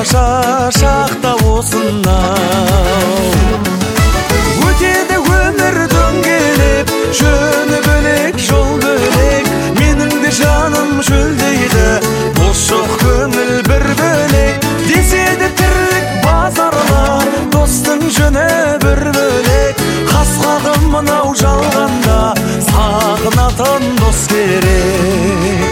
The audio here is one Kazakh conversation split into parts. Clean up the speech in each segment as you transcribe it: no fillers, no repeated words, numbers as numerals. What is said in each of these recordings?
тамаша шақта осынау. Өтеді өмір дөңгелеп, жөні бөлек, жол бөлек. Менің де жаным шөлдейді, бос жоқ көңіл бір бөлек. Деседі тірлік базарлы, достың жөні бір бөлек. Қас қағым мынау жалғанда, сағынатын дос керек.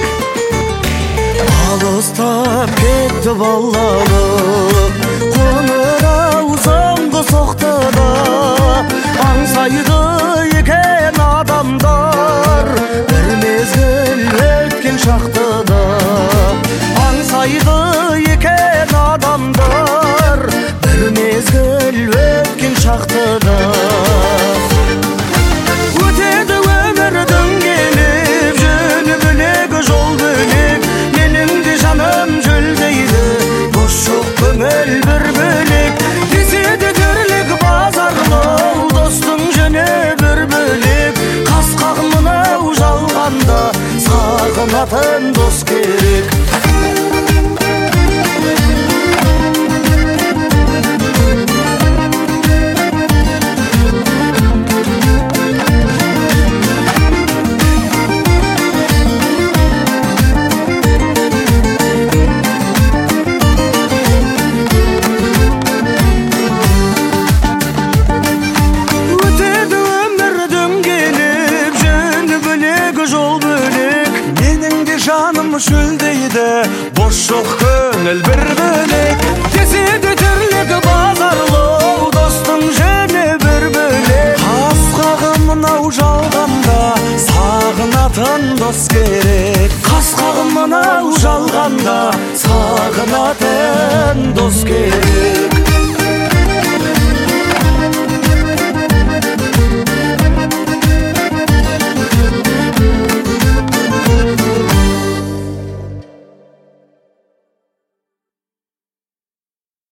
Алыстап кетті балалық, қоңырау соңғы соқтыда. Аңсайды екен адамдар, бір мезгіл өткен шақтыда. Аңсайды екен адамдар, бір мезгіл өткен шақтыда. Өтеді өмір дөңгелеп, жөні бөлек, жол бөлек. Менің де жаным жөлдейді, бос жоқ көңіл бір бөлек. Деседі тірлік базарлы, достың жөні бір бөлек. Қас қағым мынау жалғанда, сағынатын дос керек. Шөлдейді, бос жоқ көңіл бір бөлек. Деседі тірлік базарлы, достың жөні бір бөлек. Қас қағым мынау жалғанда, сағынатын дос керек. Қас қағым мынау жалғанда, сағынатын дос керек.